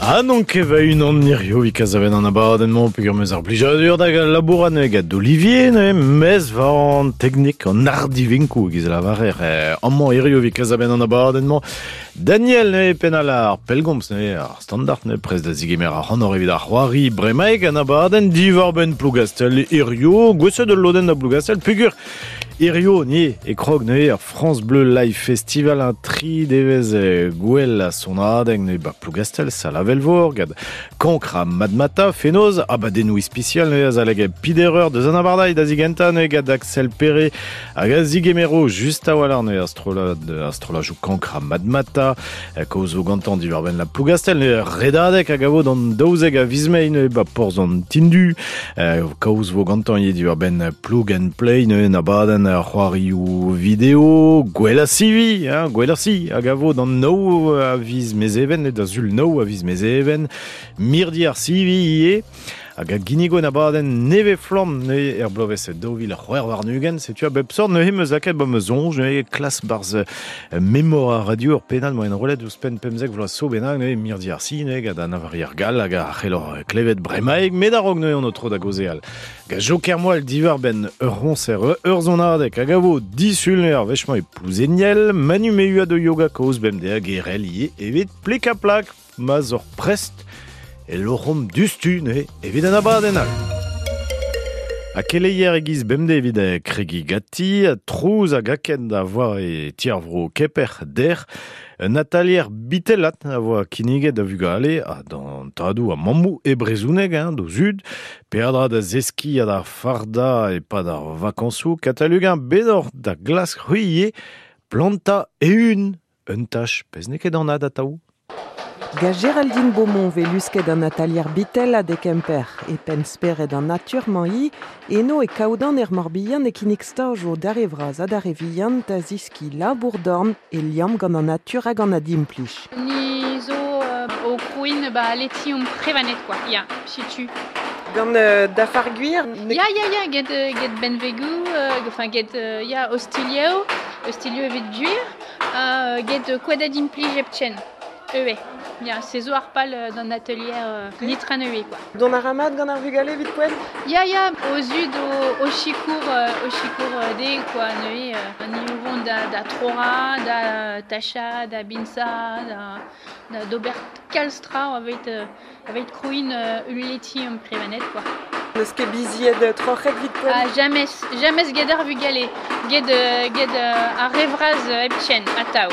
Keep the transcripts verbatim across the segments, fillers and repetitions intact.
Ah non che va une an nirio vi kazaven an abadennement peogwir meus ar blijadur da labouran eget d'Olivier ne mes va an teknik an ardivinkou giz la varer amman irio vi kazaven an abadennement Daniel ne penalar pelgomz ne ar standard ne prez da zigemer ar honor evit ar c'hoari bremaik an abaden divar ben plougastel irio gwese de loden da plougastel peogwir Irio, ni, e krog ne ar France Bleu Live Festival un tri devez gwell a son adeng ne ba plougastel sa lavel vor gad kankra madmata fenoz a ba denoui spécial ne az aleg pidereur de zanabardai da zigenta ne gad Axel Perret hag a zigemero just a walar ne astrolog astrolog ou kankra madmata koz o gantan divar ben la plougastel ne redadek hag a vo dan daouzeg a vizmei ne ba porz an tindu koz vo gantan ye divar ben ploug and play ne nabaden c'hoarioù vidéo, gwella sivi, hein, gwella si, hag a vo d'an nou a viz mez even, da zul nou a viz mez even, mirdi ar sivi ie, hag a ginigo na baden neve flam ne er bloves dovil c'hwer war nugen, setu a bep sort ne he meus aket ba meus onj, ne klas barz memora radio ur penal moen rolet ouz pen pemzek vloaz so benag ne mirdi ar si, ne gad a navari ar gal hag a c'hellor klevet bremaeg, med a rog ne an otro da gozeal. Ga joker moal divar ben ur ronser ur zonadek hag a vo disul ne ar vechman e plouzeniel, manu meua de yoga koz bem de hag erel ie evit plek a plak ma zor prest e lorom dustu ne evit an abadenal. A keleier egiz bemde evit e kregi gati, trouz a gaken da voa e tiar vro keper der, Natalier bitelat a voa kiniget da vugale, a dan tradou a mamou e brezouneg, hein, do zud, peadra da zeski a da farda e pa da vakansou, katalugen bedor da glas c'hruie, planta e un, un tach pezneket an ad ataou. Ga Géraldine Beaumont velusket an atelier bitel a de Kemper e pensperet an natur manhi eno e kaoudan er morbihan e kinnig stoj o darevraz a darevihan da ziski labour dorn e liam gant an natur hag an adim plij. Ni zo uh, o krouin ba letium prevanet quoi, ya, situ. Gant uh, da farguir? Ya, ya, ya, get, uh, get benvegou, enfin uh, get, uh, ya, ostilio, ostilio evit duir, uh, get uh, kouadadim plij epchen. Ewe, ya, se zo ar pal d'an atelier euh, nitran ewe, quoi. Don ar ramad gant ar vugale vit poen? Ya, ya, o zud o, o chikour, euh, o chikour euh, de, quoi, neue, euh, ni ouvon da, da trora, da tacha, da binsa, da, da d'obert kalstra, avec, euh, avec krouin euh, uleti um prevanet, quoi. Neus ket biziet trochet vit poen? Ah, jamais, jamais ged ar vugale, ged, ged uh, ar revraz uh, epchen, atao.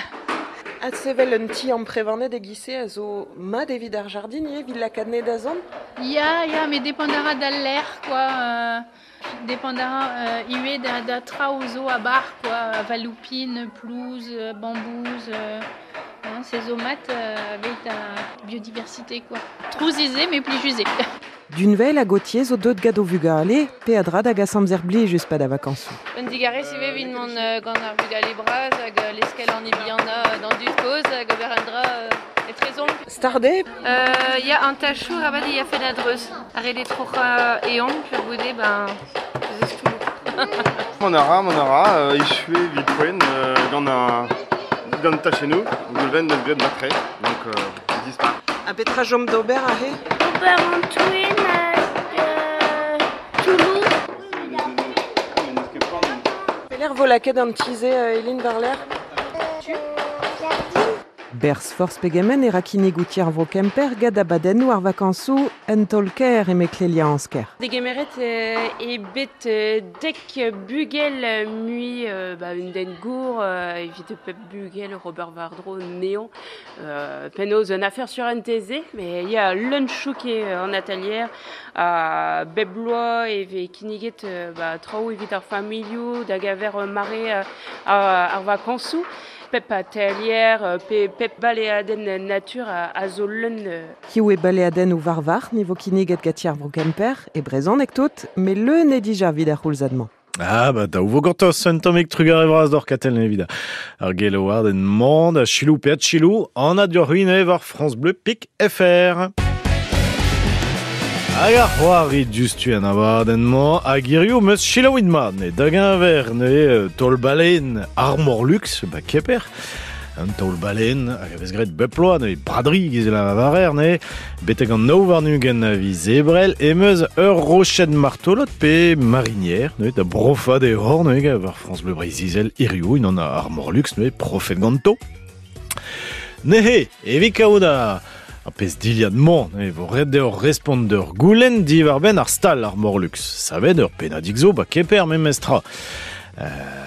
Ad sevel un ti an prevanet e gise a zo mat evit ar jardin ie vid lakadnet da zon? Ya, ya, mais dépendara da l'air, quoi. Euh, dépendara euh, iwe da, da traoù zo a bar, quoi. Valoupine, plouse, bambouz, euh, hein, ces zo mat euh, avec la biodiversité, quoi. Trouzizé, mais plus jusé. D'une vel a gotiez zo deud gado vugale, pe adra da gasamz er bli just pa da vakansou. Un digare si ve vin mon uh, gant ar vugale braz hag uh, l'eskel an ebiana uh, dan dud koz hag berandra uh, etrezon. Starde? Uh, ya an tachou rabat e ya fenadreuz. Ar ele trocha eon, pe boude, ben, zestou. Mon ara, mon ara, uh, ichue vit poen uh, gant a gant tachenou, gulven de gred matre, donc uh, dispar. A petra jom d'ober a he? Ober an touin hag Toulouse. Pelec'h vo lakaet an tize uh, elin war l'er? Berz forz pegemen e rakine goutier vro Kemper gad abadennou ar vakansou en tolker e meklelia ansker. Degemeret euh, e bet euh, dek bugel euh, mui euh, bah, un den gour euh, evit pep bugel Robert Vardro neon euh, penoz un affaire sur un teze mais il y a lunchouk en atelier a uh, bebloa eve kiniget euh, bah, traoù evit ar familiou da gaver euh, mare euh, ar, ar vakansou. Pep atelier, pe, pep baleaden natur a, a zo leun. Kiou e baleaden ou varvar, niveau kiniget gatiar vro Kemper, e brezan ek tot, me le ne dija vid ar c'houlzadman. Ah, bah, da ouvo gantos sentomik trugar evraz d'or katel nevida. Ar gelo war den mand, a chilou pe a chilou, an a dur ruine var France Bleu Pic F R. Hag ar c'hoari justu an abadennement hag irio meus chilaouit mat ne dagen ver ne tol balen armor luxe ba keper un taol balen, hag a vez graet beploa, ne bradri giz la varer, ne beteg an nao varnugen a vi zebrel, emeuz ur rochet martolot pe marinière, ne da brofad e hor, ne war France Bleu Brésil, Irio, in an a Armorlux, ne profet ganto. Ne he, evit kaouda a pez diliad mon, ne vo red ur respondeur goulen di war ben ar stal Armorlux. Savet ur penadik zo ba keper me mestra. Euh,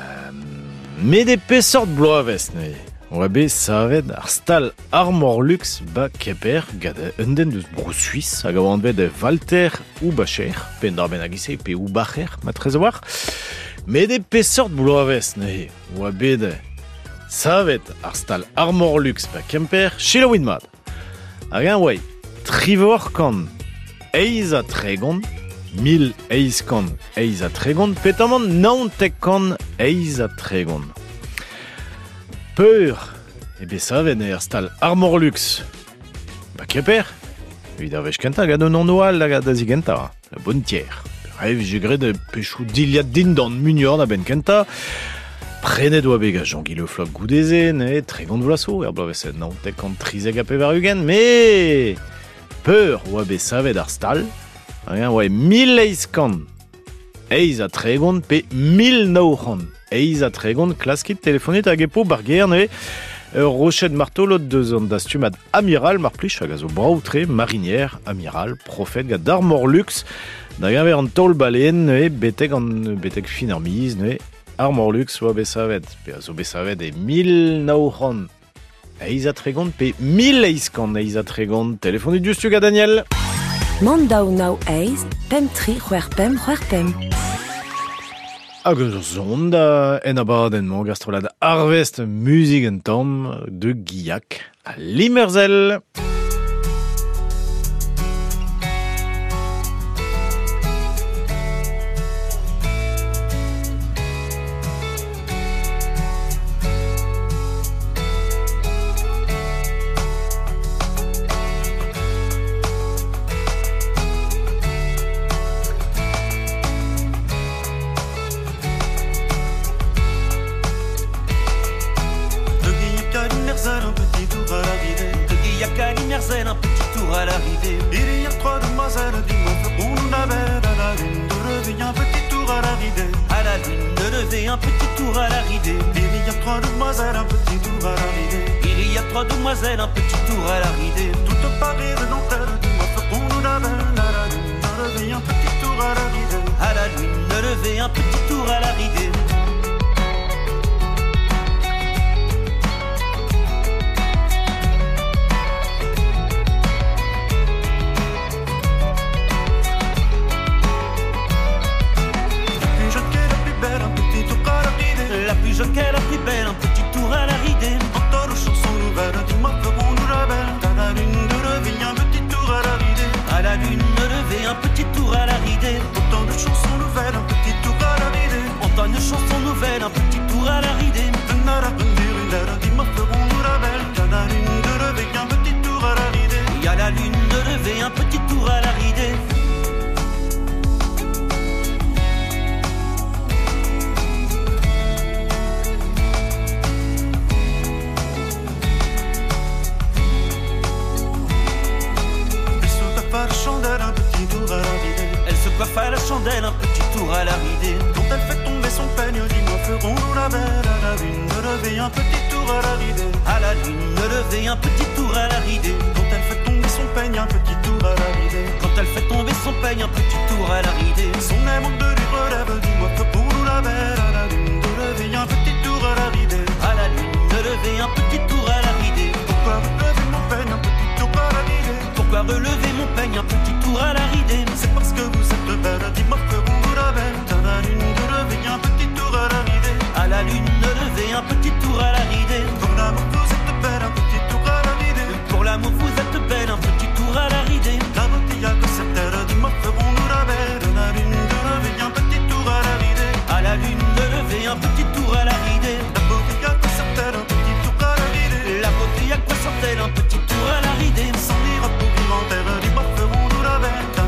met de pesort bloavest, ne oa be savet ar stal Armorlux ba keper gad unden deus brou suisse hag a oant bet e Walter ou Bacher, pen dar ben agise pe ou Bacher, ma trez a war. Met de pesort bloavest, ne oa bet savet ar stal Armorlux ba kemper chela oin mat. Hag an oai, trivor kan eiz a tregont, mil eiz kan eiz a tregont, petamant naontek kan eiz a tregont. Peur, ebe savet ne ar stal Armorlux ba keper, evit ar vech kenta gad un an da gad a zigenta, la bonne tier. Rev jegret de pechou diliad din dan munior da ben kenta, prenet oa beg a Jean-Guy Le Floch goudeze, ne tregont vlaso, er bloaveset naontek kan trizeg a pevarugen, me peur oa be savet ar stal, hag an oa mil eiz kan eiz a tregont pe mil naoc'han eiz a tregont klaskit telefonit hag epo barger, ne ur rochet martolot deus an dastumad amiral mar plij hag a zo braoutre marinière, amiral, profet gad Armorlux, da gaver an taol balen, ne beteg an beteg fin ar miz, ne Armorlux oa be savet, pe a zo be savet e mil naoc'han eiz a tregont pe mil eiz kan eiz a tregont. Telefonit justu gad Daniel. Mandaou nao eiz, pem tri c'hwer pem c'hwer pem. Hag eus ur zon da en abadenn mo gastrolad arvest musik en tamm de Guillac a Limerzel. Un petit tour à l'arrivée. Il y a trois demoiselles du monde. On avait à la lune de lever un petit tour à l'arrivée. À la lune de lever un petit tour à l'arrivée. Il y a trois demoiselles, un petit tour à l'arrivée. Il y a trois demoiselles, un petit tour à l'arrivée. Tout Paris de dentelle du monde. On avait à la lune de lever un petit tour à l'arrivée. À la lune de lever un petit tour à l'arrivée. La plus jeune qu'elle, la plus belle, un petit tour à la ridée. Entend nos chansons nouvelles, dis-moi ferons nous la belle. À la lune de lever un petit tour à la ridée. À la lune de lever un petit tour à la ridée. Entend nos chansons nouvelles, un petit tour à la ridée. Entend nos chansons nouvelles, un petit tour à la ridée. Dis-moi ferons nous la belle. À la lune de lever un petit tour à la ridée. Et à la lune de lever un petit tour à la ridée. Elle se coiffe à la chandelle, un petit tour à la ridée. Quand elle fait tomber son peigne, dis-moi ferons-nous la belle. À la lune de lever un petit tour à la ridée. À la lune de lever un petit tour à la ridée. Quand elle fait tomber son peigne, un petit tour à la ridée. Quand elle fait tomber son peigne, un petit tour à la ridée. Son aimant de lui relève, dis-moi ferons-nous la belle. À la lune de lever un petit tour à la ridée. À la lune de lever un petit tour à la ridée. Pourquoi relever mon peigne, un petit tour à la ridée. Pourquoi relever mon peigne, un petit tour à la ridée. C'est parce que vous êtes belle, dis-moi ferons-nous la belle. À la lune de lever un petit tour à la ridée. À la lune de lever un petit tour à la ridée. Pour l'amour vous êtes belle, un petit tour à la ridée. Pour l'amour vous êtes belle, un petit tour à la ridée. La beauté y'a que cette terre, dis-moi ferons-nous la belle. À la lune de lever un petit tour à la ridée. À la lune de lever un petit tour à la ridée. La beauté y'a que cette terre, un petit tour à la ridée. La beauté y'a que cette terre, un petit tour à la ridée. Sans lire pour vivre en terre, dis-moi ferons-nous la belle.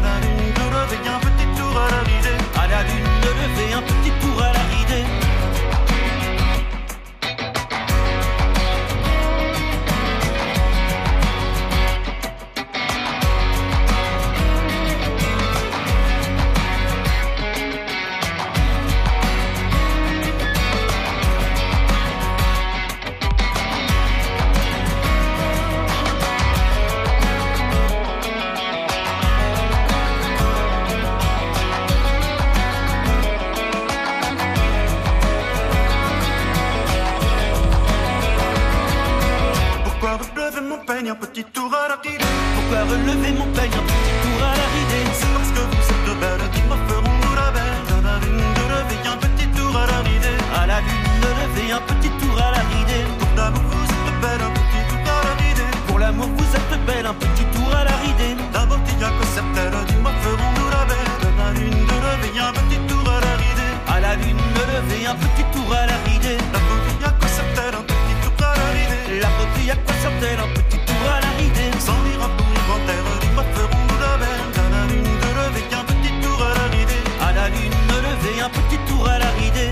petit tour à la ridée. Pourquoi relever mon peigne, un petit tour à la ridée? C'est parce que vous êtes belle qui me feront nous la belle. À la lune de lever un petit tour à la ridée. À la lune de lever un petit tour à la ridée. Pour l'amour vous êtes belle, un petit tour à la ridée. Pour l'amour vous êtes belle, un petit tour à la ridée. D'abord qu'il y a que cette belle qui me feront nous la belle. À la lune de lever un petit tour à la ridée. À la lune de lever un petit tour à la ridée. D'abord qu'il y a que cette belle, un petit tour à la ridée. La petite à quoi sort-elle, un petit tour à la ridée. Sans lire pour inventaire, ils me feront nous la belle. À la lune de lever un petit tour à la ridée. À la lune de lever un petit tour à la ridée.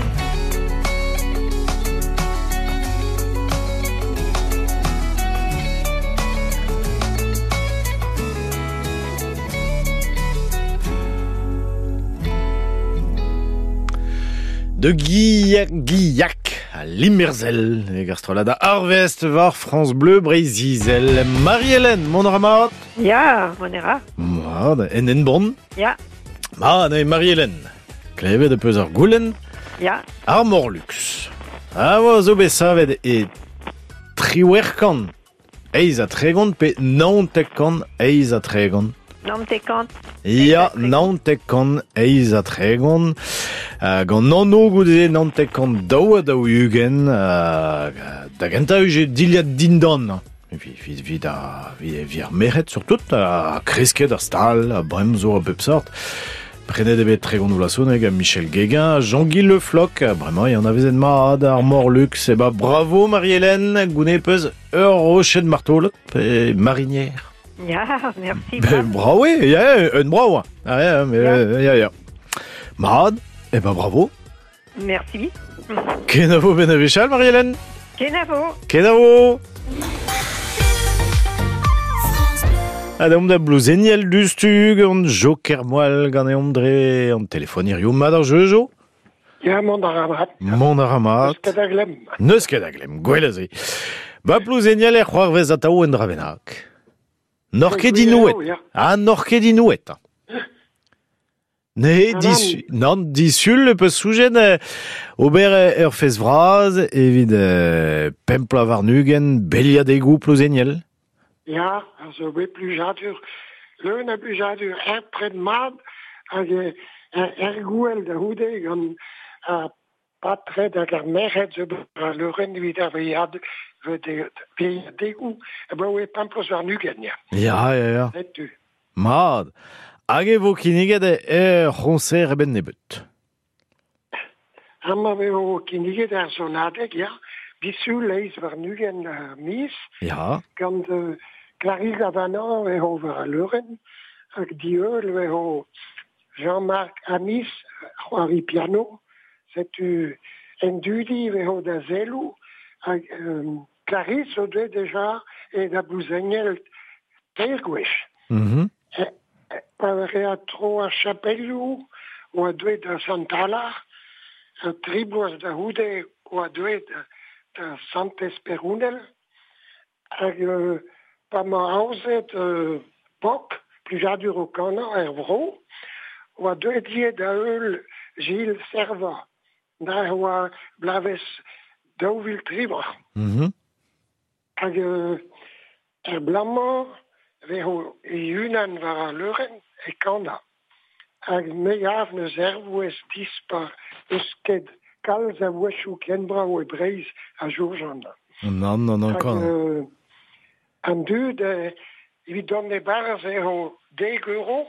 De Guillac, Guillac à Limerzel, et Gastrolada Harvest, var France Bleu, Brézizel. Marie-Hélène, mon ramat. Ja, monera. Mad, en en bon. Ja. Mad, et Marie-Hélène. Kleve de peus ar goulen. Ja. Ar morlux. A oa zo besavet e triwerkan. Eiz a tregon, pe naontekan eiz a tregon. Nantekant. Ja, naontekan eiz a tregon. Uh, gant nano goude naontekan daou a daou ugen. Uh, da genta uge diliad dindan. Vi, vi, vi, da, vi, vi ar meret surtout. A kresket ar stal, a bremzo a bep sort. Prenet ebet tregon ou la soneg a Michel Guéguin, Jean-Guy Le Floch, vraiment, y en avait en mad, ar morlux, et bah bravo Marie-Hélène, gounet peus ur rochet de marteau, et marinière. Ja, merci. Ben, bravo, oui, ja, un bravo. Ah, ja, mais, ja, ja, ja. Mad, et bah bravo. Merci. Kenavo benevichal, Marie-Hélène. Kenavo. Kenavo. Adam da blouzenniel dustug, on joker moal gant e omdre, on telefonir yo mad ar jeujo. Ja, mont ar amat. Mont ar amat. Neus ket a glem. Neus ket a glem, gwelaze. Ba blouzenniel e c'hoar vez atao en dravenak. Norke dinouet. Ah, norke dinouet. Ne, disu, non, disul le peus soujen euh, ober ur fez vraz, evit euh, pempla varnugen, belia degou plouzenniel. Ja, also we plujadur. Leun a plujadur er pred mad hag er gouel da houde gant a patred hag ar meret zo a leuren evit ar veiad veiad degou e ba oe pamplos varnugen, ja. Ja, ja, ja. Etu. Mad. Hag e vo kiniget e ronser e ben nebet. Amma veo kiniget ar sonadeg, ja. Bisu leiz varnugen uh, mis. Ja. Gant uh, Clarice Gavanan veho var a leuren, hag dieul veho Jean-Marc Amis c'hoari piano, setu en dudi veho da zelou, hag um, Clarice o dwe deja e da blouzenniel teirgwech. Mhm. E, e, pa vere a tro a chapelou, o a dwe da Santala, a tribouaz da houde o a dwe da, da Sant Esperounel, hag uh, pa ma aouzet uh, pok, plujadur o kana er vro, o a dwe die da eul Gilles Serva, da o a blaves daouvil triva. Mhm. Hag uh, er blamman veho e unan var a leuren e kana. Hag me av neus ervouez dispar eus ket kalz a wechou kenbra o e breiz a jourjan. Non, non, non, quand. Uh, an dud, uh, evit don e baraz eo deg euro.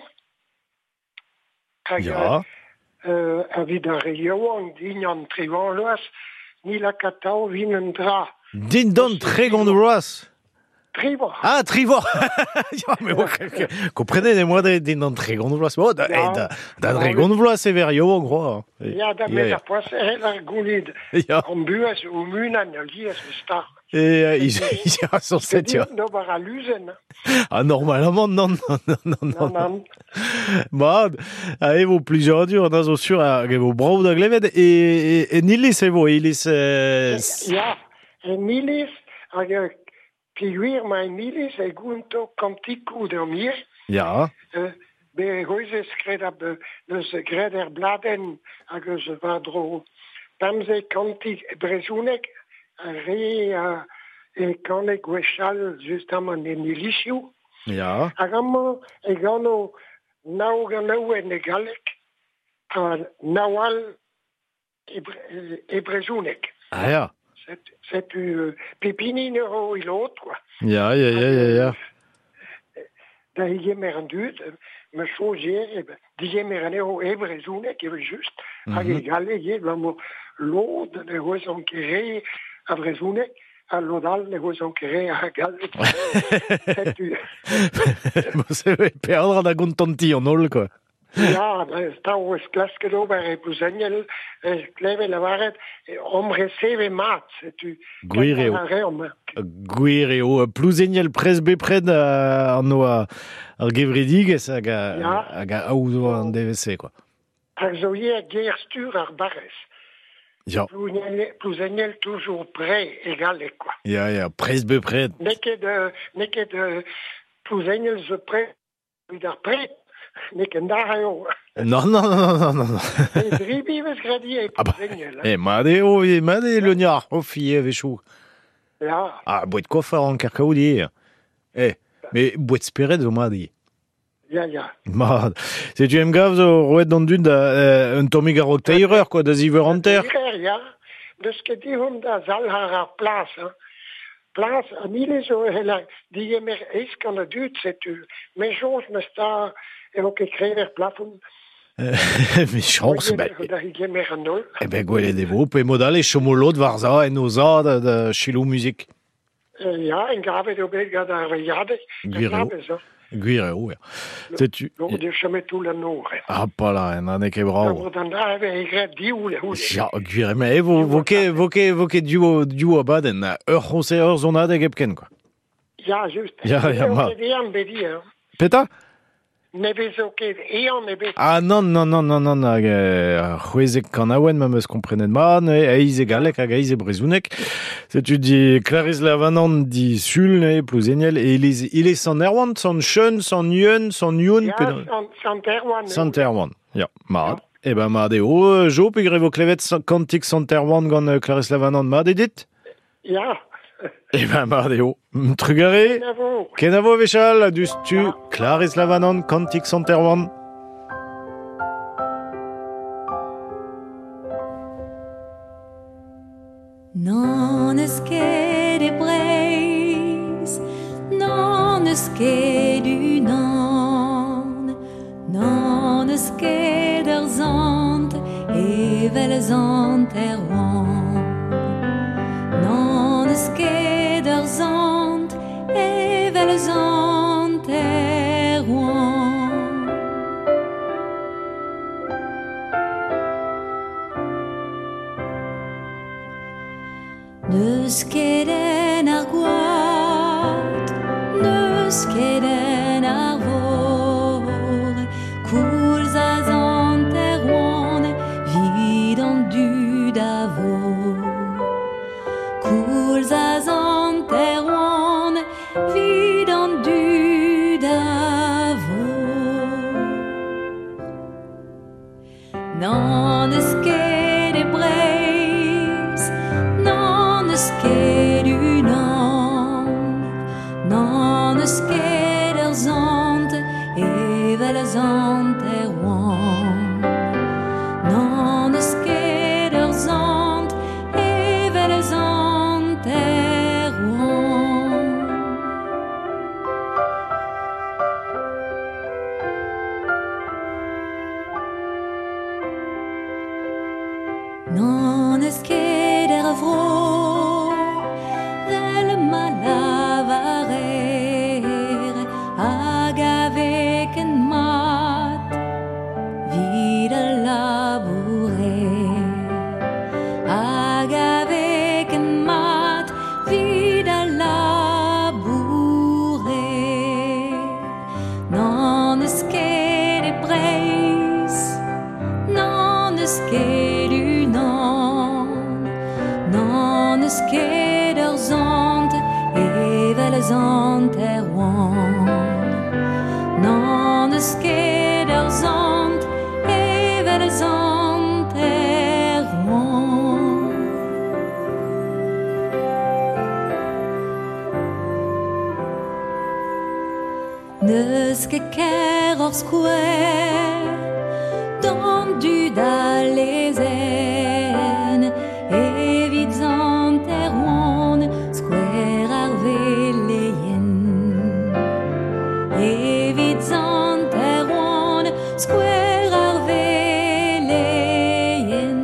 Hag, Ja. Uh, a vid ar reoan din an trivan loas, ni la katao vin an dra. Din don tregon roas. Triva. Ah, trivo. Ja, mais bon, comprenez, moi, din don tregon roas. Oh, da, Ja. da, da tregon roas e ver yo, en gros. Ja, da met a poas e ar goulid. Ja. An buaz o munan a lias o star. Et euh, ils ils sont sept, ja. No bar a luzen. Ah, normalement, non, non, non, non, Non, non. non. Mad, a evo plusieurs dur, on a zo sur a evo brau da glevet, et, et, et nilis evo, ilis... Euh, Ja, en milis, hag uh, piguir ma milis e gunto kantikou da mier. ja, Uh, be hoizez kred ab uh, neus gred er bladen hag eus vadro pamze kantik brezounek a re a et quand les gwechal justement en Elisio, Ja. agamo et gano naugano en galek à Nawal et Brezunek. Ah ja. C'est c'est du Pépinino et l'autre quoi. Ja, ja, ja, ja, ja. Daar je meer aan duurt, maar zo zeer, die je meer aan heel even zoen, ik heb juist, als je galle, je dan l'eau de negocier en queré, à Brezoune, à l'odal negocier en queré, à galle. C'est du. Você vai perdre da gontanti en ol, quoi. Ja, sta o klaske do bij Pluzenjel, kleve la varet, om receve mat, c'est du. Guireo. Guireo, Pluzenjel presbe pred an oa ar gevredigez hag a aoudo an D V C, quoi. Ar zo ye gerstur ar barres. Ja. Pluzenjel toujours prêt, égal, quoi. Ja, ja, presbe pred. Neke de, neke de Pluzenjel ze prêt, wieder prêt. Nek en daar jo. Non, non, non, non, non, non. E drie bives gradier Ah bah, eh, made o, e made le niar, o fie vechou. Ja. Ah, boet koffer an karkaoudier. Eh, me boet speret zo made. Ja, ja. Ma, se tu em gav zo roet d'an dud da, un tomig a roteireur, quoi, da ziver an ter. Ja, deus ket di hon da zal har ar plas, hein. Plas, an ile zo, di je mer eis kan a dud, c'est tu. Men jons me sta, e o ket krever plafon. Me chans, ben. Da je mer an nol. Eh ben, gwele devo, pe modal e chomolot war za en oza da, da chilo muzik. Ja, en gavet o bet gad ar veiade. Guireo. Guireo, ja. Se tu... Non, de chemet tout la nor. Ah, pa la, en an eke bravo. Dan da ave e gret di oule. Ja, guire, me e vo, voke, voke, voke duo, duo abaden, ur c'honse ur zonad e gepken, quoi. Ja, just. Ja, ja, ma. E an bedi, hein. Peta? Nebez o ket, e an nebez. Ah, non, non, non, non, non, hag euh, c'hwezek kan aouen ma meus komprenet ma, ne, eiz e galek hag eiz e brezounek. Se tu di Clarisse Lavanant di sul, ne, Pluzenjel, e il est, il est san erwan, san chun, san yun, san yun, Ja, san terwan. san terwan. Ja, marad. Ja. E ben, ma de o, jo, pe grevo klevet kantik san terwan gant uh, Clarisse Lavanant ma de dit? Ja. E ben, ma de o. Trugare? Kenavo. Kenavo vechal, dus tu ja. Clarisse Lavanant kantik san terwan. Non eus ket e breiz, non eus ket unan, non eus ket ur zant, evel zant er oan. Non eus ket ur zant, evel zant er oan. Neus ket ar goat, neus ket ar vor, koulz a zant er oan, vid an dud a vor. Koulz a zant er oan, vid an dud a vor. Non eus ket e breiz, non eus ket unan, non eus ket ur zant, evel zant er oan. Non eus ket ur zant, evel zant er oan. Non eus ket er vro, vel ma lavarer, hag avek en mat, vid a labourer. Hag avek en mat, vid a labourer. Non eus ket e breiz, non eus ket unan, non eus ket ur zant, evel zant er oan. Non eus ket ur zant, evel zant er oan. neus que ker or square, tendu d'alezen, evit zant er oan, square ar veleien. Evit zant er oan, square ar veleien.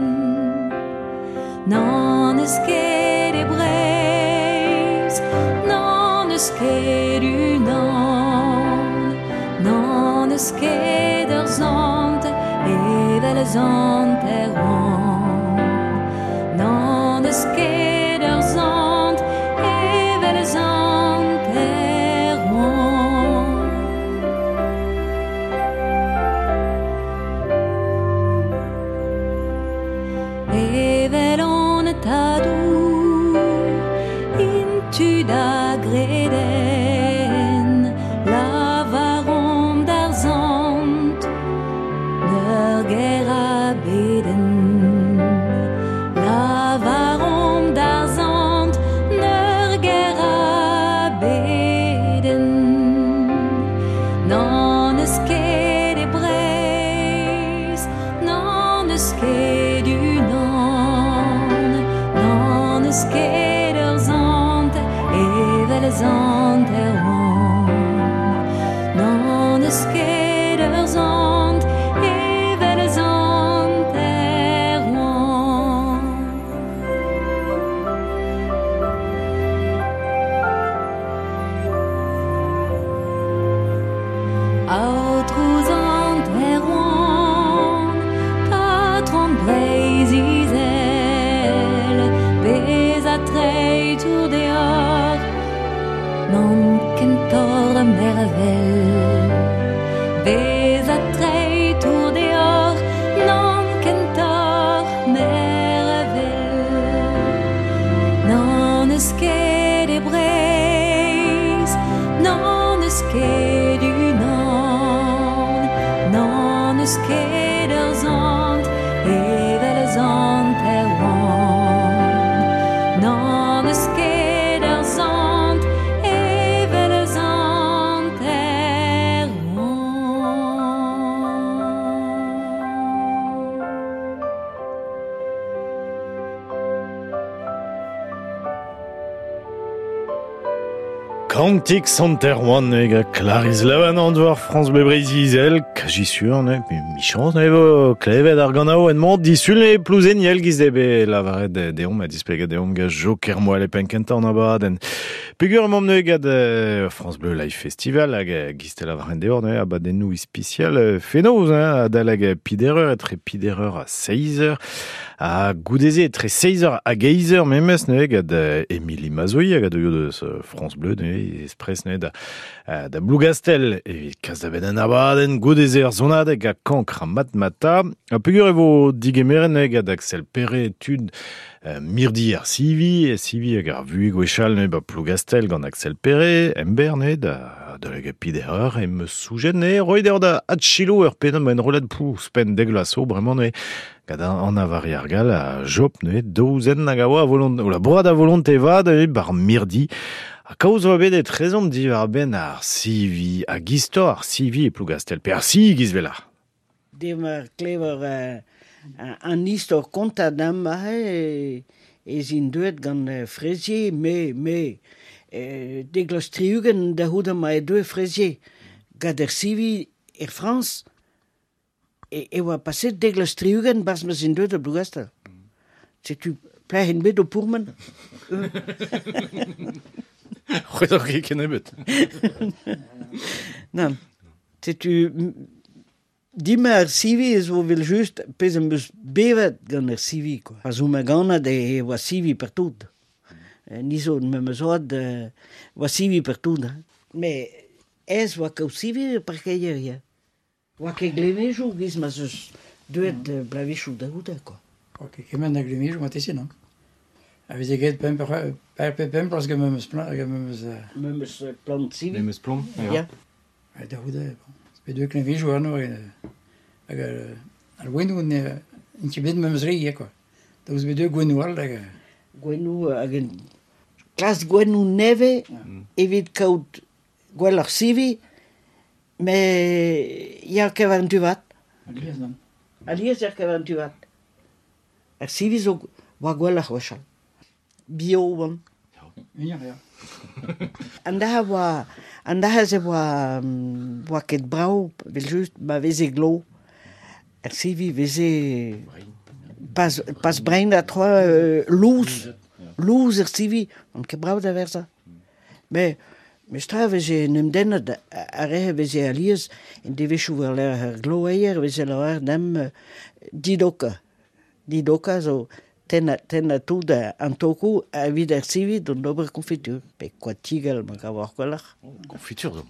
Non eus ket e breizh, non eus ket unan, non eus ket ur zant, evel zant er oan. Non eus ket ur zant, evel zant er oan. Evel on tadou, intu da greden, lavarom d'ar zant, n'ur ger a beden. Lavarom d'ar zant, n'ur ger a beden. Non eus ket e breizh, non eus ket unan, non eus ket ur zant, evel zant er oan. Non eus ket ur zant, evel zant er oan. Outrouzant er oan, patron breiz izel, bez a trei tour deor, non kentor a mervel. Bez a trei tour deor, non kentor mervel. Non eus ket e breizh, non eus ket unan, non eus ket ur zant, evel zant er oan. Non eus ket ur zant, evel zant er oan. Kantik Santerwan eg a Clarice Lavan an doar France Bleu Breiz Izel, kajisur ne, michans ne vo klevet ar gannao en mont disul ne plouzeniel giz ebe lavaret deom a displegat deom ga joker moal e penkenta an abaden. Pegur emam ne gad France Bleu Live Festival hag giz te lavaret deor ne abadennou ispicial fenoz a dalag pidereur etre pidereur a seizer a goudeze etre seizer a geizer memes ne gad Emily Mazoui hag a doio deus France Bleu ne espres ne da, da Blougastel evit kaz da ben an abaden goudeze ar zonad hag a kankr a mat mata a pegur evo digemeren ne gad Axel Perret tud Uh, mirdi ar sivi, e sivi hag ar vuig wechal ne ba Plougastel gant Axel Perret, ember ne da, da lag pidereur e me soujen ne roid eur da atchilo ur penan ben rolet pou spen deglaso bremañ ne gad an avari ar gal a jop ne douzen hag a oa volont, ou la broad a volont evad e bar mirdi a kaoz va bet e trezomp di war ben ar sivi a gisto ar sivi e Plougastel pe ar si giz vela. Demar klever uh... an istor kontadam e, e zin deuet gant uh, frezier, me, me, uh, deglos triugen da houda ma e deux frezier. Gad er sivi er France, e, e oa paset deglos triugen bas ma zin deuet a Blougastel. Se tu plai hen bet o pourmen? C'hwez ar ket ken ebet. Non, se tu... Dima ar sivi ez vo vel just pez em eus bevet gant ar sivi, quoi. Pas o ma ganad e oa sivi per tout. Eh, Nizo me meus oad uh, oa sivi per tout. Hein. Me ez oa kau sivi per keier, ya. Oa ke glemejou giz ma zeus deuet uh, blavechou da houda, quoi. Oa ke kemen da glemejou ma tese, non? A vez eget pem per pem plas ge me meus plan, ge me meus... Me meus plan sivi. Me meus plan, ya. Da houda, bon. Pe deux glemejou arno hag ar gwenou in kebet me meus rei, quoi. Da ouz be deux gwenou al hag... Gwenou hag en... Klas gwenou neve, mm. evit kaout gwell ar sivi, Mais ja kevan duvat. Alias dan. Alias ja kevan duvat. Er sivi zo wa gwella chwysal. Bio wan. Ja, ja. En daar wa en daar ze wa wa ket brau vil just ma veze glo. Er sivi veze pas pas brain da trois uh, loose. Loose er sivi on ke brau da versa. Mais Mais straf je nem den arre we je alias in de wishu wel er gloeier we ze er nem di doka di doka zo ten ten tu de antoku a wieder civi don dober confiture pe quatigel ma ka war kolar confiture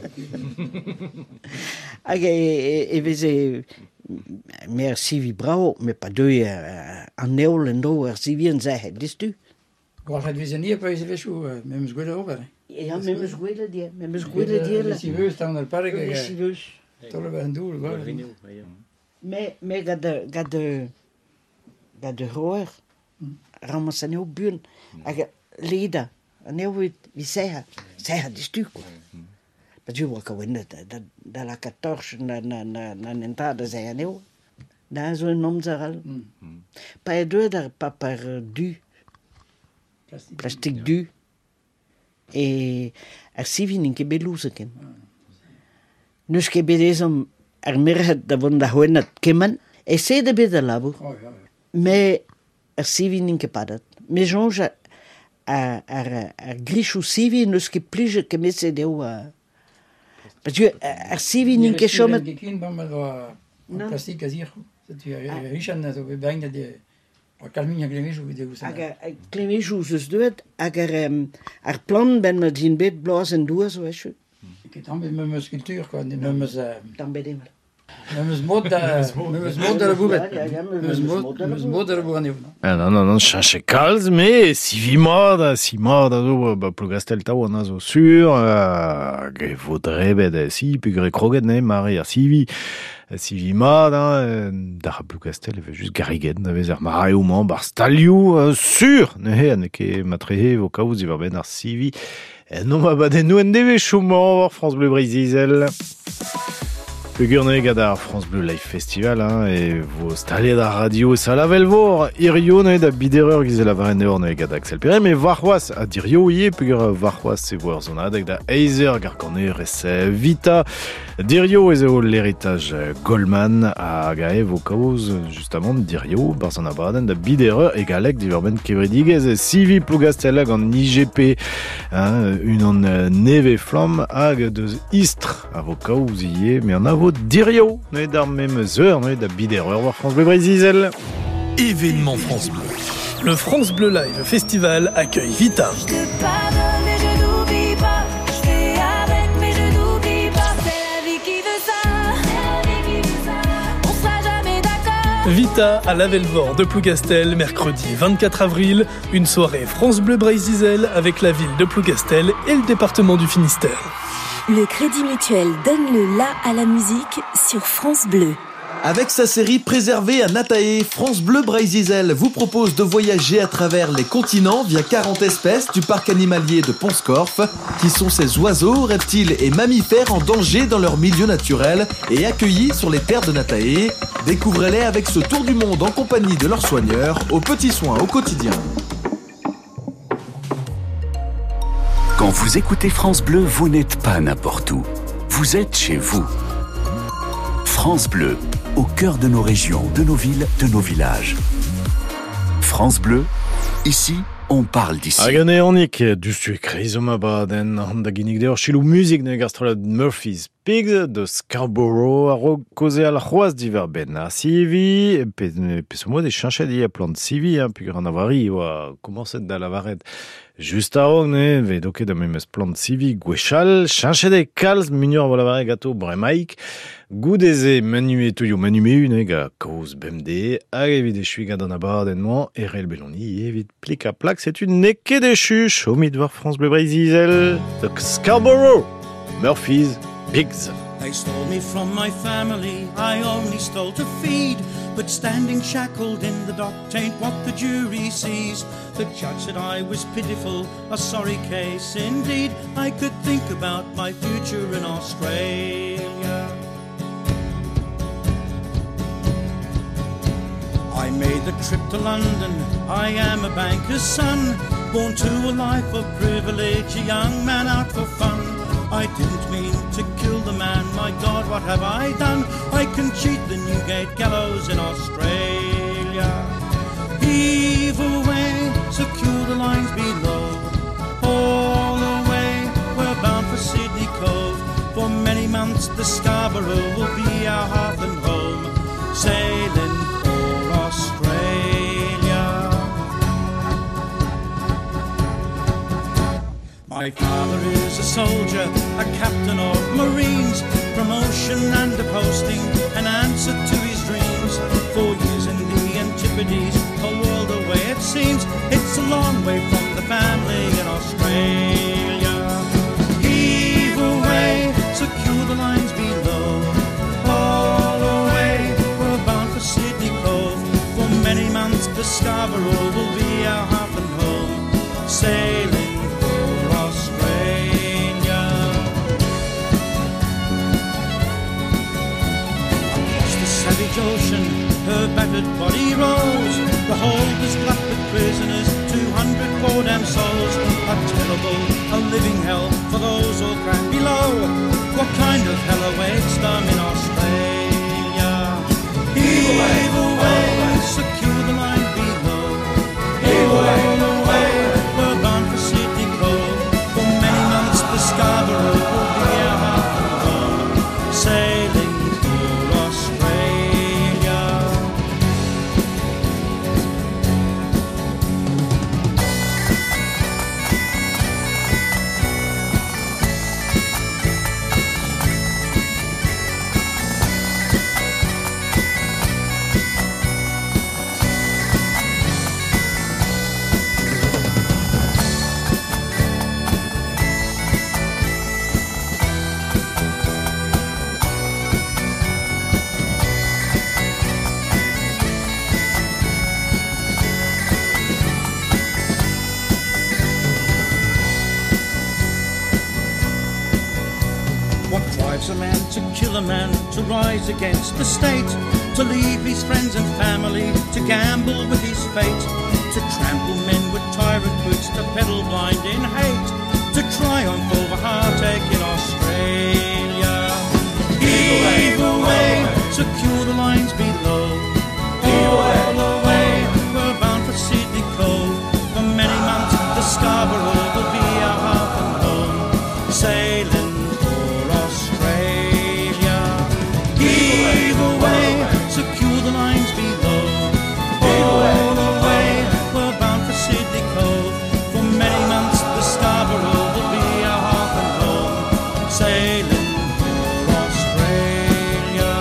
age e we ze mer civi bravo mais pas deux en neolendo er civi en ze dis tu Waar het we ze nie pe ze wishu mem zgoede over. Ja, met mijn schuile die, met mijn schuile die. De civeus staan er park. De civeus. Tolle bij een doel, hoor. Maar, maar gaat de, gaat de, gaat de hoor, rammen ze heel buren, aga leda, en heel wie wie zeggen, zeggen die stuk. Maar je wil gewoon dat dat dat la quatorze na na na na entrada zeggen heel, daar zo een omzaal. Pas deux daar pas par du, plastic du. E er sivi ninke beluzen. Nus ke bedesum er merhet da von da hoenat kemen. E se de beda labo. Me er sivi ninke padat. Me jonge a er er grishu sivi nus ke plije ke messe de wa. Parce que er sivi ninke chomet. Ke kin bam da plastic azir. C'est tu richan so bang de Calminha Clemijou video sa. Aga Clemijou zus doet, aga ar plan ben met din bed blaas en doer so is. Ik het dan met mijn sculptuur kan, met mijn dan ben ik. Met mijn mod, met mijn mod daar boven. Met mijn mod, met mijn mod daar boven. Ah non non non, cherche calz mais si vimada, si moda zo ba plugastel ta ona zo sur, que vaudrait bed si pigre kroget ne Maria Sivi. Si mada da plugastel veut juste garriget na vezer Mario man bar stalio sur ne he ne ke matrehe vo kaouz iver ben ar Sivi. Non ma ba den noen deve chouman France Bleu Brésil. Pugurne gadar France Bleu Live Festival hein, et vos stallés da radio ça lavel vor irio ne da bidereur gize la vareneur ne gada Axel Perret mais varroas a dirio ie pugur varroas se voir zona avec da Eiser garcorne res Vita dirio et l'héritage Goldman a gae vos causes justement dirio barzana baden da bidereur et galek diverben kevridigez Sivi plugastelag en I G P hein, une en neve flamme hag de istre a vos causes ie mais en a Dirio, nous dans même heure, nous da bidereur voir France Bleu Brésil. Événement France Bleu. Le France Bleu Live Festival accueille Vita. Je te pardonne et je n'oublie pas. Je fais avec mais je n'oublie pas. C'est la vie qui veut ça. C'est la vie qui veut ça. On sera jamais d'accord. Vita à la Velvor de Plougastel, mercredi vingt-quatre avril. Une soirée France Bleu Brésil avec la ville de Plougastel et le département du Finistère. Le Crédit Mutuel donne le la à la musique sur France Bleu. Avec sa série préservée à Natae, France Bleu Brésil vous propose de voyager à travers les continents via quarante espèces du parc animalier de Ponscorf, qui sont ces oiseaux, reptiles et mammifères en danger dans leur milieu naturel et accueillis sur les terres de Natae. Découvrez-les avec ce tour du monde en compagnie de leurs soigneurs, aux petits soins au quotidien. Quand vous écoutez France Bleu, vous n'êtes pas n'importe où. Vous êtes chez vous. France Bleu, au cœur de nos régions, de nos villes, de nos villages. France Bleu, ici, on parle d'ici. Agane ornik, du stu kreizoma baden, da ginig deor chilou music ne gastrola Murphy's Pigs de Scarborough a rokoze al c'hoaz diver ben a Sivi, pe so mo de chanchet di a plant Sivi, hein, puis gran avari oa komanset da lavaret. Just a hog ne, ve doket da memes plant Sivi gwechal, chanchet de kalz minur vo lavare gato bremaik, goudeze manue touyo manue une ga kaoz bemde, hag evit e chui gant an abaden moan, e rel beloni evit plik a plak, c'est une neke de chuch, o mit war France Bleu Brésil, de Scarborough, Murphy's Pigs. They stole me from my family, I only stole to feed. But standing shackled in the dock tain't what the jury sees. The judge said I was pitiful, a sorry case indeed. I could think about my future in Australia. made the trip to London. I am a banker's son, born to a life of privilege, a young man out for fun. I didn't mean to kill the man, my God, what have I done? I can cheat the Newgate gallows in Australia. Heave away, secure the lines below. All the way, we're bound for Sydney Cove. For many months the Scarborough will be our hearth and home, sailing for Australia. My father is a soldier, a captain of Marines, promotion and a posting, an answer to his dreams. Four years in the Antipodes, a world away it seems. It's a long way from the family in Australia. Heave away, secure the lines below. All the way, we're bound for Sydney Cove. For many months the Scarborough will be our hearth and home, sailing for Australia. Across the savage ocean, her battered body rolls. The hold is clapped with prisoners, two hundred poor damn souls. A terrible, a living hell for those all crammed below. What kind of hell awaits them in Australia? Heave away, secure the line below. Heave away, we're bound for Sydney Cove. For many months the Scarborough will be our hearth and home, sailing for Australia. What drives a man to kill a man, to rise against the state, to leave his friends and family, to gamble with his fate, to trample men with tyrant boots, to peddle blind in hate, to triumph over heartache in Australia. Heave away, secure the lines below. All the way, we're bound for Sydney Cove. For many months the Scarborough will be our hearth and home, sailing secure the lines below. All the way, we're bound for Sydney Cove. For many months the Scarborough will be our hearth and home, sailing for Australia.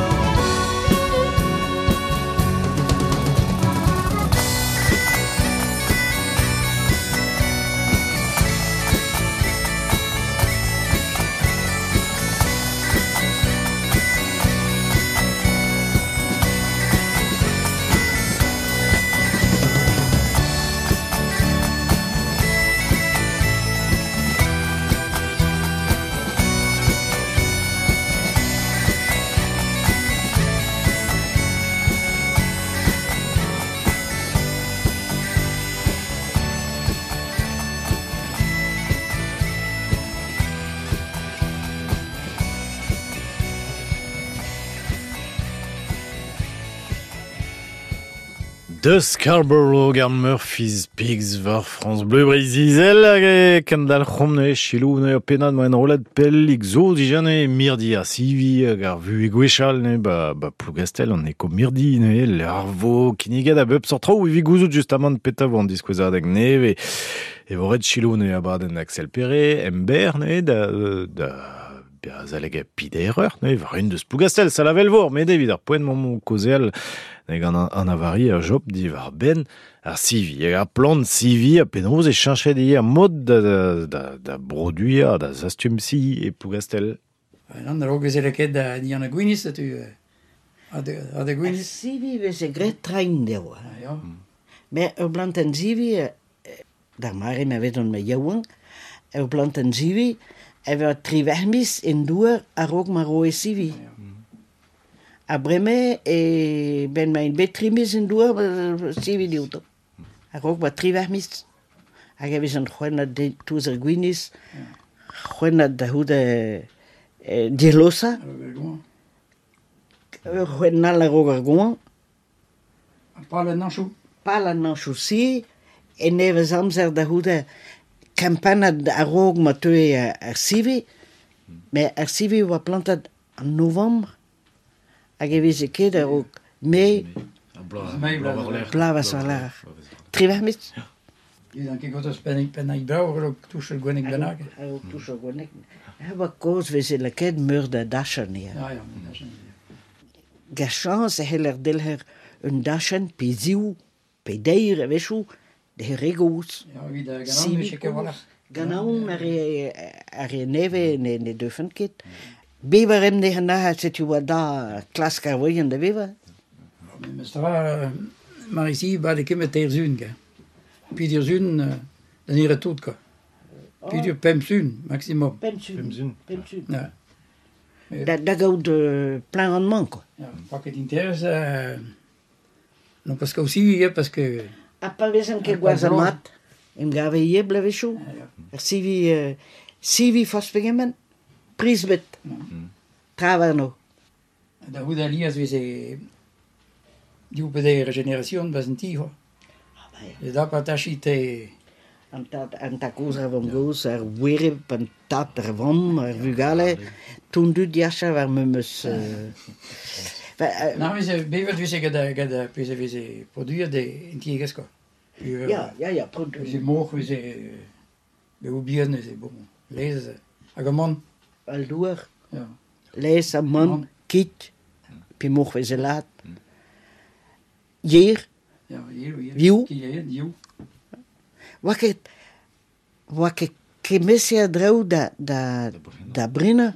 De Scarborough, Garn Murphy's Pigs var France Bleu Brésil hag kendal c'homne chilou ne penad moen rolet pellik zo dijane mirdi a sivi hag ar vu e gwechal ne ba, ba plougastel an eko mirdi ne l'arvo kinigad a bep sortrao e vi gouzout justement petav an diskwezad hag neve e voret chilou ne abaden Axel Perret ember ne da, da Biaz aleg a pide erreur, ne, var un deus plougastel, sa lavel vor, met evit ar poen momon kozel, neg an, an avari a job di var ben ar sivi, ar plan sivi a penroz e chanchet di ar mod da, da, da, da broduia, da zastum si e plougastel. An ar ogezeleket da di an a gwinis da tu, a de, a de gwinis. Ar sivi vez e gret train deo. Ah, ja. Men ur blant an sivi, da mare me vedon me jaouan, ur blant an sivi, Ever tri vermis in duer a rog maro e sivi. a breme e ben ma in betrimis in dua si vidiuto. A rog ba trivermis. A gavis an juena de tuzer guinis. Juena da hude gelosa. Juena la rog argon. Pala nanchou. Pala nanchou si. E neve zamzer da hude campana a rog ma tue ar sivi. Mais ar sivi wa plantad en novembre. A gavis e ket a rog mei. Blava salar. Trivermis. Je dan kijk wat als ben ik ben ik brouwer ook tussen gwenig benak. Ook tussen gwenig. Haba koos we ze leket murda dashen ja. Ja ja, dashen. Gachance heller delher een dashen peziu, pedeire weshu, de regos. Ja, wie de ganam is ik wel. Ganam er er neve ne ne dürfen kit. Beverem de na het je wat da klasker woyen de bever. Maar stra maar ici bij de kimme terzun ga. Puis dir zun dan hier tot ka. Puis dir pem zun maximum. Pem zun. Pem zun. Ja. Dat dat gaat de plein rendement quoi. Ja, pak het intéresse euh, non parce que aussi ja parce que a pa vesen que guazamat im gave je blaveshu. Si vi si vi fospegemen prisbet. Traverno. Da hoe dat lias we ze die op de regeneratie was een tigo. Je dat wat als je te Antat antakusa vom goos er were pantat er vom er vugale toen du diasha waar me mus nou we ze bever we ze gada gada we ze we ze produire de intiegesko. Ja ja ja produire. We ze mogen we ze we ubien ze bon lezen agamon aldoor. Ja. Lezen man kit pi mogen we ze laat. Hier ja, hier, hier. Viu? Hier, viu. Wat wat que messia drau da da da brina.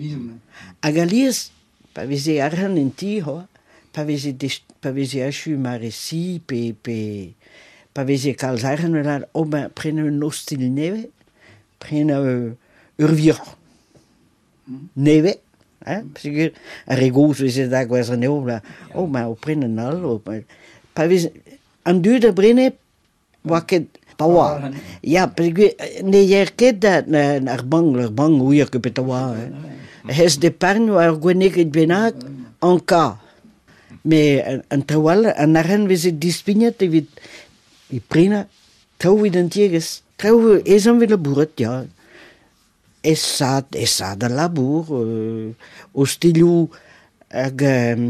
A galias pa visi arhan in ti ho, pa visi pa visi achu maresi pe pe pa visi calzarhan la oba prena un hostil neve, prena urvir neve. Hein, parce que a regos visi da quasi neve, oh ma o prena nal, o pa visi an du da brine waket tawa. Ja, perché ne yerket da ar bang ar bang uier ke petawa. Hes de parno ar gwenek et benat en ka. Me an tawal an arren vese dispignat evit i prina tau videntieges. Tau esam vi laburet ja. Esat esat da labur o stilu ag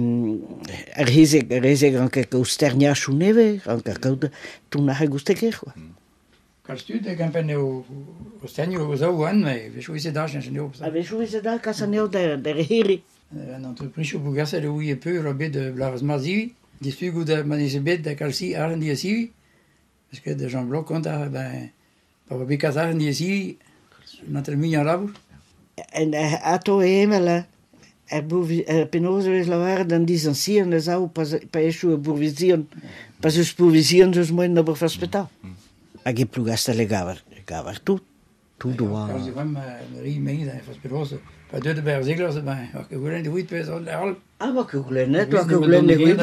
er hezek er hezek anke ko sternia shuneve anke ko tu na guste kerwa. Quand tu te campagne au au sternia au zawan mais je suis là je ne sais pas. Ave je suis là kasaneo der der heri. Un entreprise au Bougasse de où il peut robé de Blarsmazi, des figues de manisebet de calci arn ici parce que des gens bloquent quand ben pas bien casar ici notre million là. En ato emela er bovi er penoso is la waren dan die sensieren de zou pas pa esu provisieren pas es provisieren dus moin na verspeta a ge plugasta legaver gaver tu tu do a als je van ri mee zijn verspeta pa de bij zeglers bij ook gewoon de wit pes al ah maar kulen net wat kulen de wit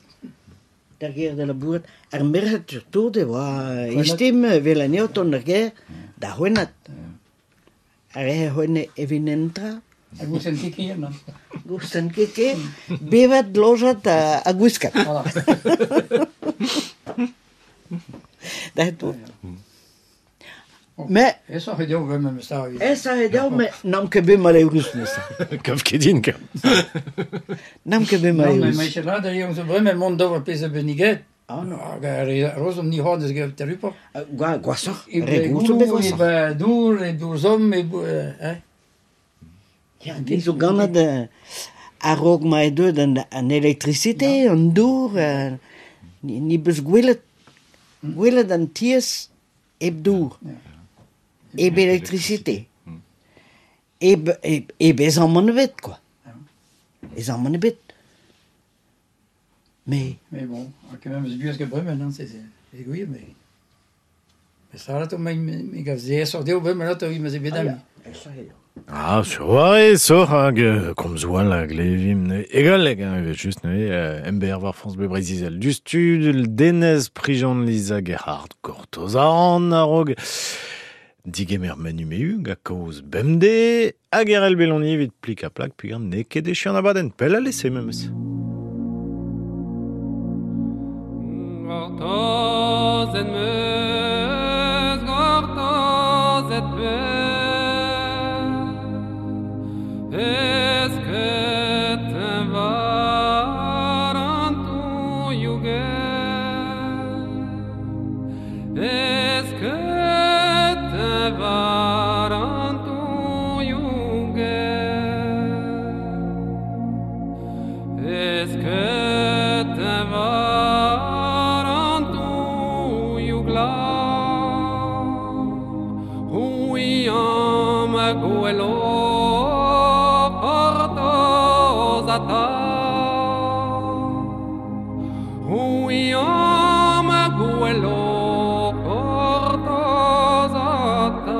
der geer de la boert er merkt tu de wa istim vela neoton der ge da honat er honne evinentra. Gusten kiki no. Gusten kiki. Bevat lojat a guska. Dat tu. Me eso je deu vem me sta. Esa je deu me nam ke bim ale gusnes. Kav kedin ka. Nam ke bim ale. Me me chela de jongs vreme mond over pese beniget. Ah no, gar rozum ni hodes ge terupo. Gua guaso. Regusto be guaso. Be dur, dur zom eh. Ja, die zo gana de arog mai do dan an elektricité an dur ni ni bes gwillet gwillet dan ties eb dur eb elektricité eb eb eb es en monvet quoi es en monvet mais mais bon quand même c'est bien ce que vraiment non c'est c'est oui mais mais ça là to mais mais gaz c'est sorti au même là to il me c'est bien. Ah, survare, so hag, kom zoal a glevim, ne, egaleg, hein, evet, just, ne, euh, M B R war France Bleu Brésil. Justu, denez prijon Lisa Gerhard, gortoz aran, a rog, digemer manumeu, ga kaoz bemde, hag erel beloni vit plik a plak, puis gant neket e chian abaden, pel a lese memes. Gortoz et meus, gortoz et meus, est-ce que t'en vas en ton yoga? Est-ce que t'en vas en ton yoga? Est-ce que t'en vas en ton yoga? Oui, en ma goëlo. Oui, on m'a gouelo portosata.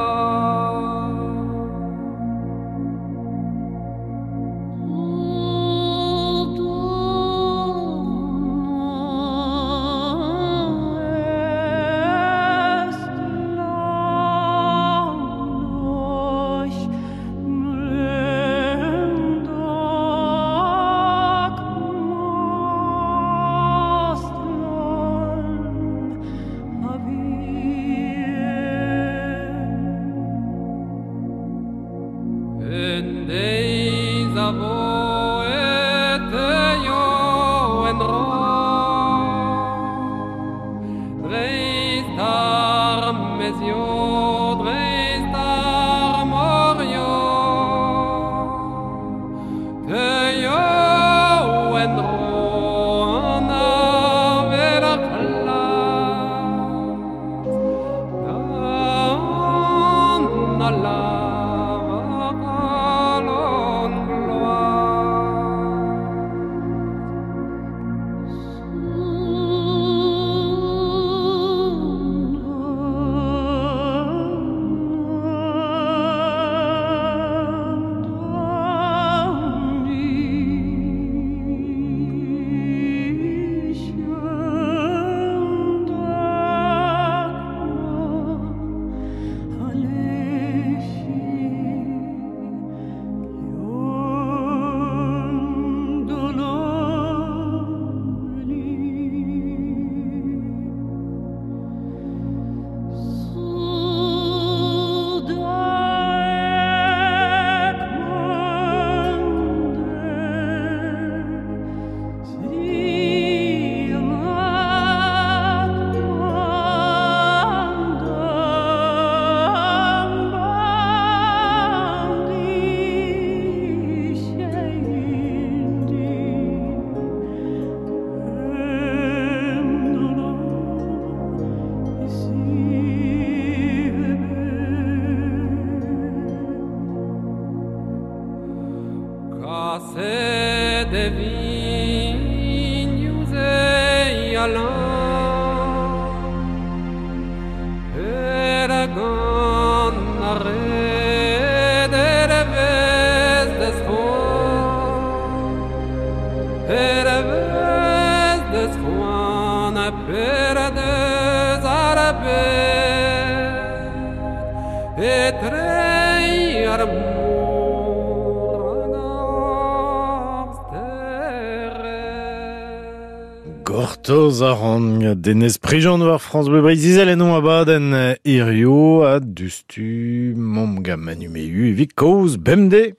Gortoz a ran denez prijon war France Bleu Brésil en abaden irio a dustu mom ga manumeu evit kaoz bemde.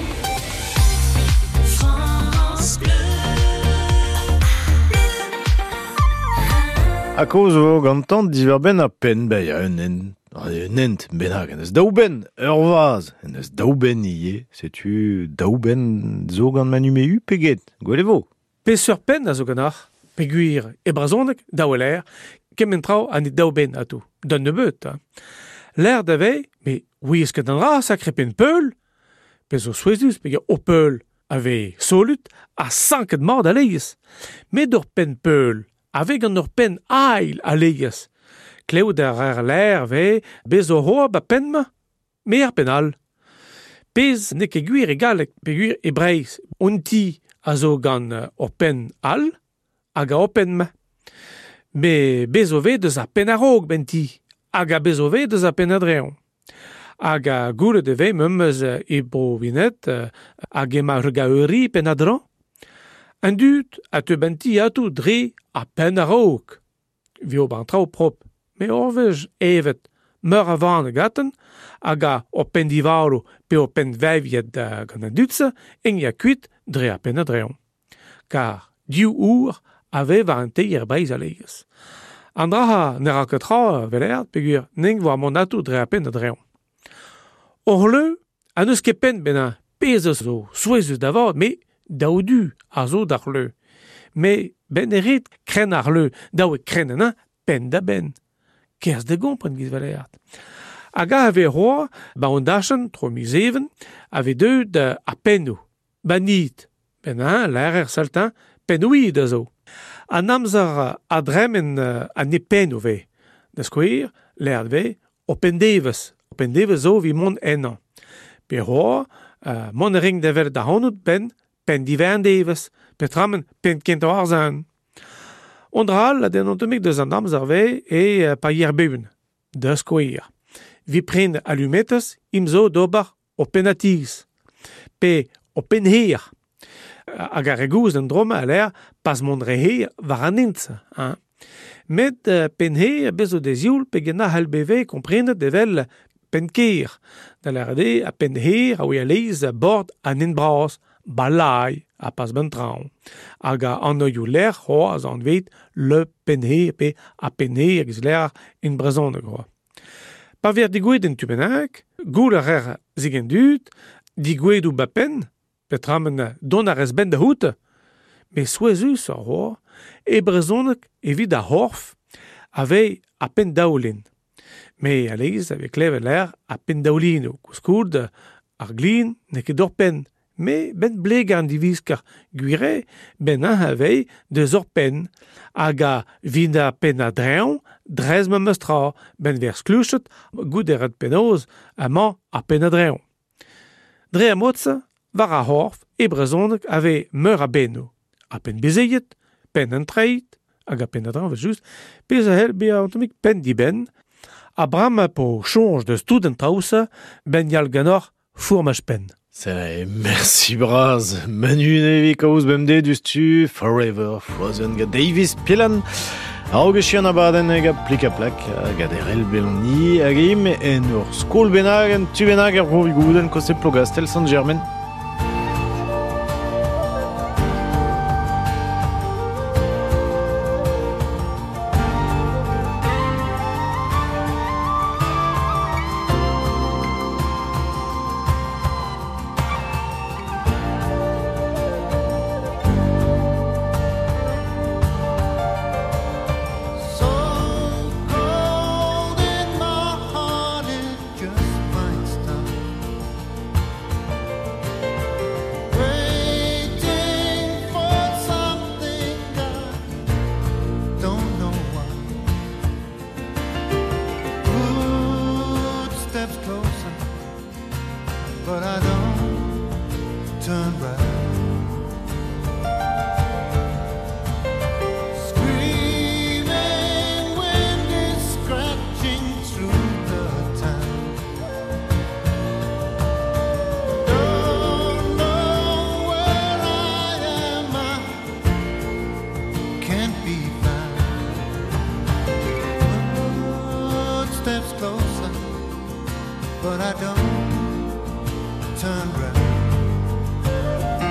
A kaoz vo gantant diver ben a pen bei a un en un ent benag en eus daouben ur vaz en eus daouben ie setu daouben zo gant manumeu peget gwelevo. Pe sur pen a zo ganar peguir e brazoneg daoueler kementrao an e daouben atou don ne beut. L'air d'avei, me oui eus ket an ra sakre pen peul, pe zo souezus pe o peul ave solut a sanket mord a leies. Me d'ur pen peul ave gant ur pen ail a leies. Kleout ar ar l'air ve bez o ho ba pen ma, me ar pen al. Pez ne ket gwir egal peguir e breiz. Unti a zo gant uh, open al hag a open me. Me bezove deus a pen a rog benti hag a bezove deus a pen a dreon. Hag a goure de ve memeus uh, e bro vinet uh, hag ema rega euri pen a dran. An dut a te benti a tou dre a pen a rog. Vio ban trao prop. Me orvej evet meur a van gaten hag a open divaro pe open veviet uh, gant a dutse en ya kuit dre a pen a dreon. Kar diou our ave va an teir breiz a leges. An dra ne ra ket tra velert pegur neng vo a monatou dre a pen a dreon. Or le, an eus ket pen ben a pez zo souezus d'avad, me daoudu a zo d'ar le. Me ben eret kren ar le, daou e kren an pen da ben. Kers de gompren giz velert. Aga ave roa, ba on dachen, tro museven, ave deud uh, a penou. Ba nit, ben a l'air er saltin, penouid a zo. An amzer a dremen uh, an e penou ve. Da skouir, l'air ve, o pendevez. O pendevez zo vi mon enan. Pe roa, uh, mon ring de ver da honout ben, pen diver devez, pe tramen pen kento arzan. Ondral, la denontomik deus an amzer ve e uh, pa yer beun. Da skouir. Vi pren allumettes imzo d'ober o penatiz. Pe o penhir. Hag a regouz en droma a l'air pas mon rehe var an intse. Hein? Met uh, penhir bezo de zioul pe gena halbeve komprenet devel penkeir. Da l'air de a penhir a oe a leiz bord an inbras, balai a pas ben traon. Hag a anoioù l'air ho a zan vet le penhir pe a penhir giz l'air in brezon de groa. Pa ver digouet en tubenak, goul ar er zigen dut, digouet ou ba pen, petramen don ar ez ben da hout, me souezus ar roa, e brezonek evit a horf, ave a pen daoulin. Me a leiz ave klev l'air a pen daoulino, kouskoud ar glin ne ket ur pen, me ben bleg an diviskar gwire, ben an ave deus ur pen, hag a vin a pen a dreon, drez me meustra, ben vers kluchet, gout eret penoz, amañ a pen a dreon. Dre a motsa, var a horf, e brezonek ave meur a beno. A pen bezeiet, pen an treit, hag a pen a dreon, just, pez a hel be a antomik pen di ben, a bram po chonj de student traousa, ben yal ganor fourmaj pen. C'est merci braz. Manu nevi kaouz bemde du stu Forever Frozen ga Davis Pilan. Aoge chian abaden ega plika plak ga derel beloni agim en ur skol benag en tu benag er provigouden koste plogastel San Germain. but I don't turn round.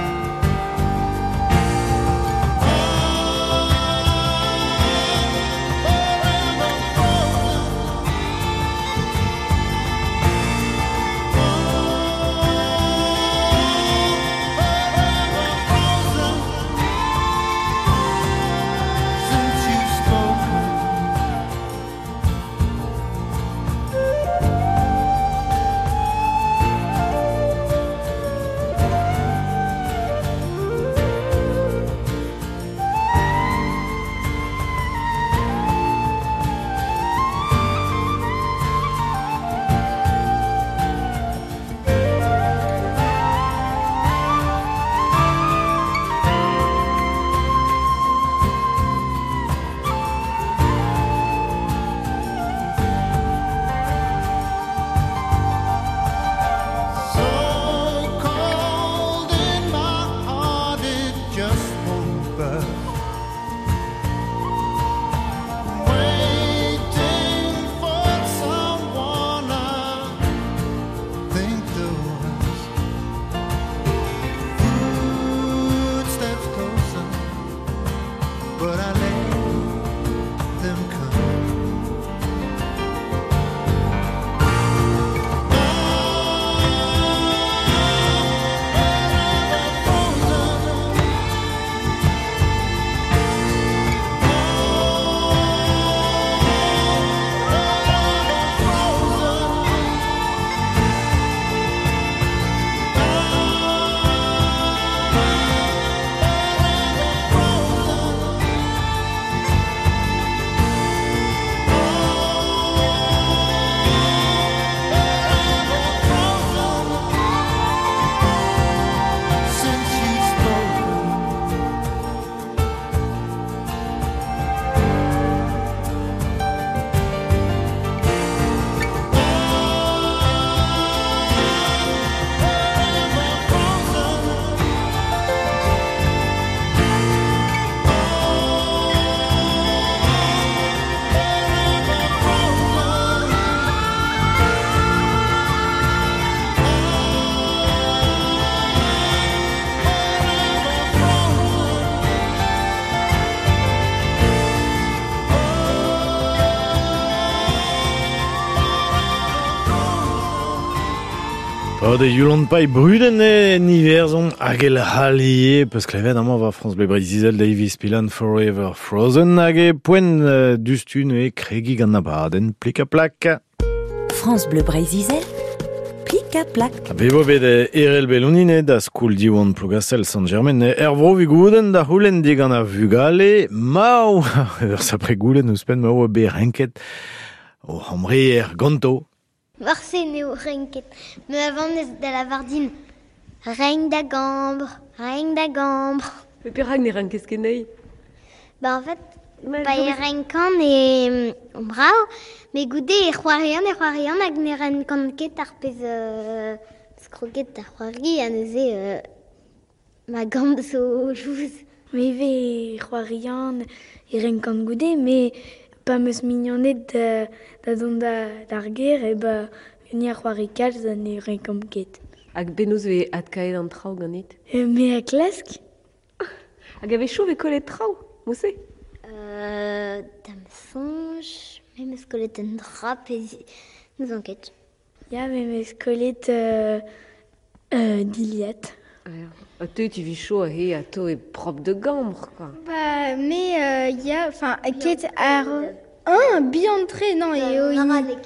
Oh, de Yolande Pai bruden e niverzon hag el hallie, peus klevet amañ va France Bleu Breizizel Davis Pilan Forever Frozen hag e poen uh, dustun e kregi gant abaden plik a plak. France Bleu Breizizel, plik a plak. A bebo bet e erel belonine da skoul diwan plougastel Saint-Germain e er vro vigouden da houlen di gant a vugale maou ur sapre goulen ouspen maou a be renket o hamrier ganto. Varse neo renket, me avant de la vardine. Reine da gambre, reine da gambre. Mais puis rag ne renkes ket nei. Bah en fait, pas e renkan e brao, mais goude e c'hoarian e c'hoarian hag ne renkan ket ar pez euh, skroket ar c'hoari a neuze euh, ma gambe so jouz. Me ve c'hoarian e renkan goude, mais pas meus mignonet da, da don da, d'ar ger, e ba uni ar c'hoari kalz da ne renkan ket. Hag benoz ve at kaet an traoù ganet. E me a klask? Hag ave chou ve kolet traoù, mousse? Euh, dam sonj, me meus kolet un drap e nous enquête. Ya, me meus kolet euh, euh, diliat. A te tu vis chaud et à toi est propre de gambre quoi. Bah mais il euh, y a enfin ket ar un biantré non et o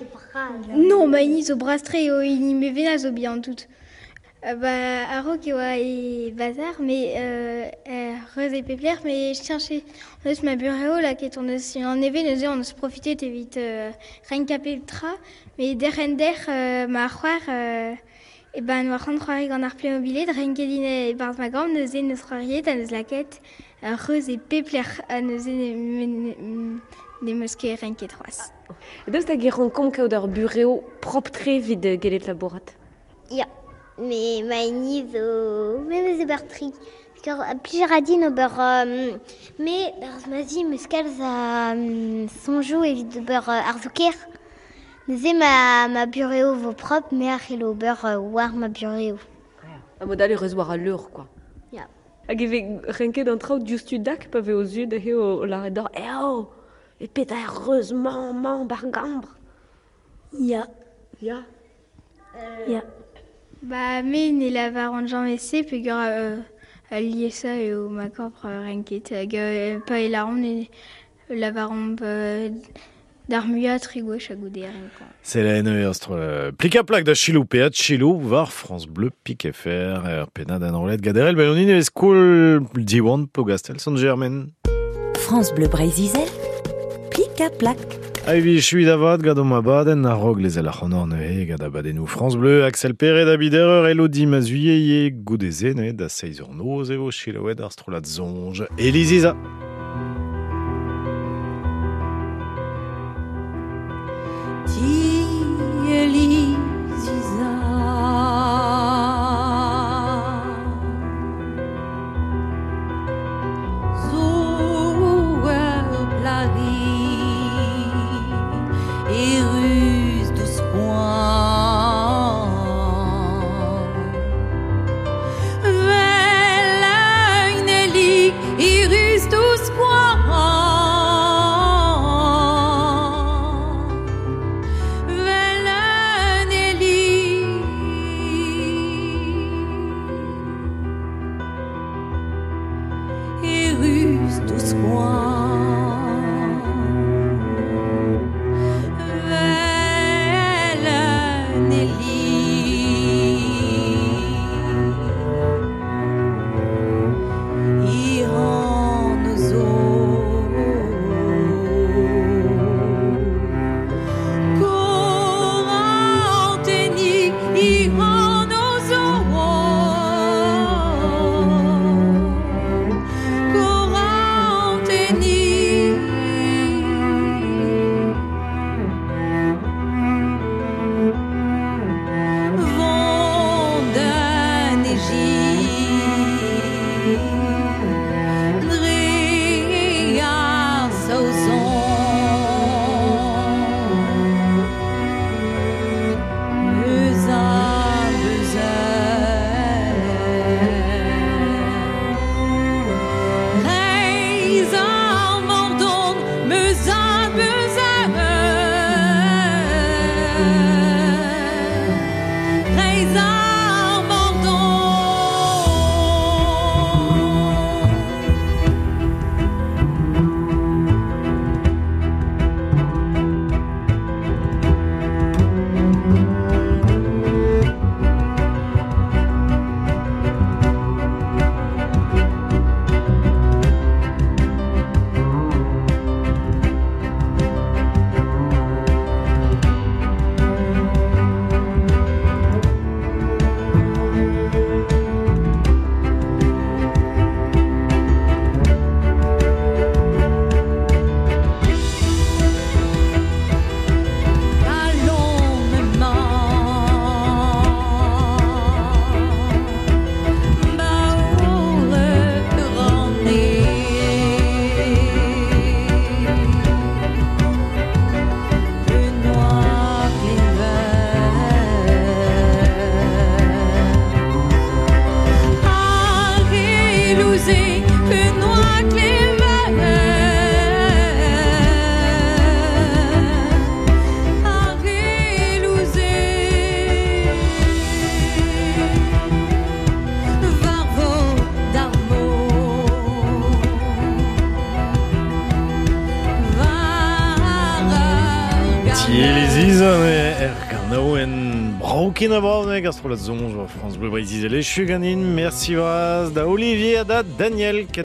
non bah ni zo brastré o ni me vena zo bien tout. Euh, bah aro ki wa e bazar mais euh rose et péplière mais je cherchais on ma bureau là qui est on en éve nous on se profiter de vite euh, rien capé tra mais derender euh, ma croire euh, et ben nous avons trois gants d'art Playmobil de Renkedine et Bart Magam nous avons notre arrière à nos laquettes rose et péplaire à nos des mosquées Renked trois. Et donc t'as guéron comme qu'au bureau propre très vide gelet laborat. Ya, mais maïni zo même ze bertri. Car plus radine au beurre mais mazi muscal za sonjou et vide beurre arzuker. Neuze ma, ma bureau vos propres, mais à le beurre euh, war ma bureau. Un modèle resoir à l'heure, quoi. Ya. Hag eve renket an traoù diustu dak pa ve aux yeux de he o l'arrêt d'or. Eh oh! Et peta heureusement, man, bar gambre. Ya. Ya. Euh... Ya. Bah, mais ne la varon Jean Messé, puis gare euh, à lier ça et au ma propre renket. Hag pas et la ronde et la varon d'armuat rigouche à gouder renkan. C'est la neustre plik a plak da chilou peat chilou var France Bleu Pic F R er penad an roulette gaderel belonine e skoul diwan plougastel Saint-Germain. France Bleu Breizizel, plik a plak. Aivi chui davad gado ma baden a rog les el achonor nehe gad a badenou France Bleu Axel Perret da bidereur Elodie Mazuye goudezen da seiz ur noz evo chilouet ar strolat zonj Elisiza. Ti Elisiza Zo el plari et ruse douce point Vela une eli et ruse douce point Reisa lousé, une noix que les er gant en braokin a braonek astro la zonj France Bleu Brésil. Les chuganin, merci vaz da Olivier da Daniel.